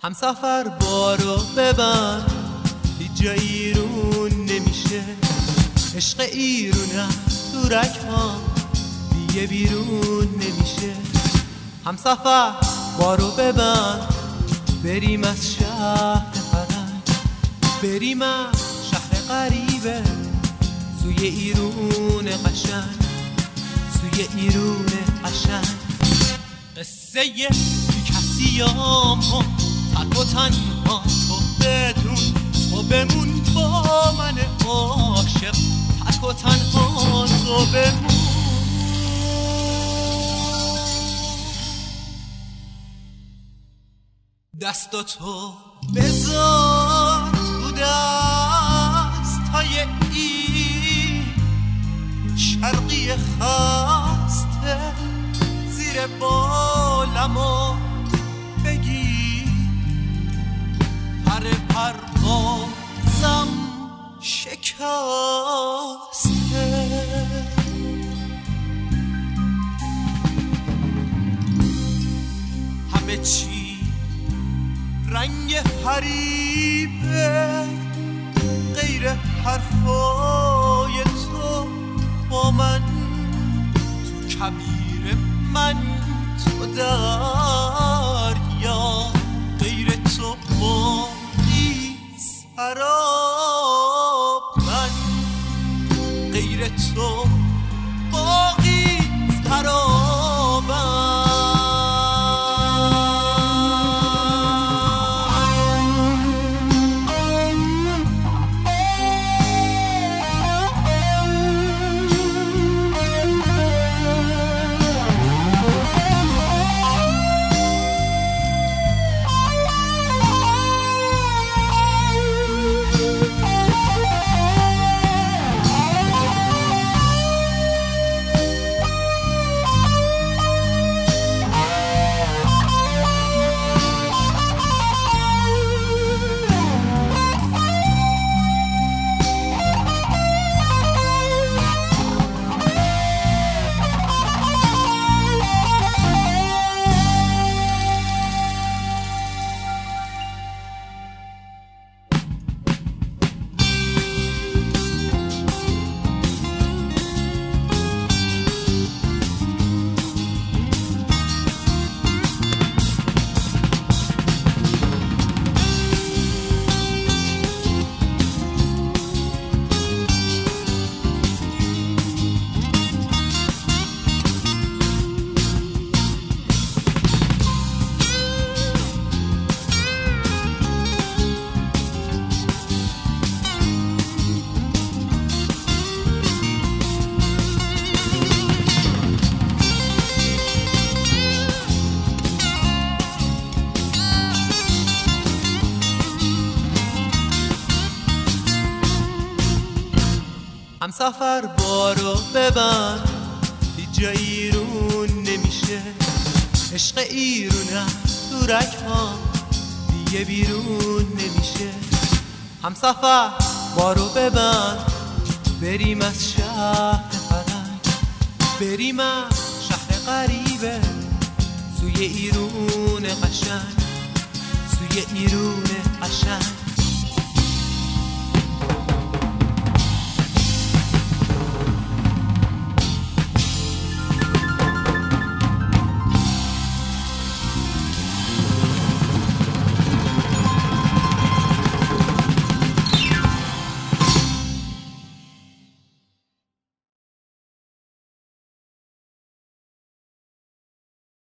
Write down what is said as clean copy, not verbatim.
همسفر بارو ببند، هیچ جا ایرون نمیشه. عشق ایرون از تو رگ‌ها دیگه بیرون نمیشه. همسفر بارو ببند، بریم از شهر فرنگ، بریم از شهر غریبه سوی ایرون قشنگ، سوی ایرون قشنگ. قصه کسیام ها تک و تنها تو بدون، تو بمون با من عاشق، تک و تنها تو بمون. دستاتو بذار تو دستای این شرقی خسته، زیر بالمو بگی پر پروازم شکسته. همه چی رنگ حریبه غیر حرفای تو با من، تو کبیر من تو دریا، غیر تو باقی سراب من، غیر تو باقی سرابم. همسفر بارو ببند، هیچ جا ایرون نمیشه. عشق ایرون از تو رگ‌ها دیگه بیرون نمیشه. همسفر بارو ببند، بریم از شهر فرنگ، بریم از شهر غریبه سوی ایرون قشنگ، سوی ایرون قشنگ.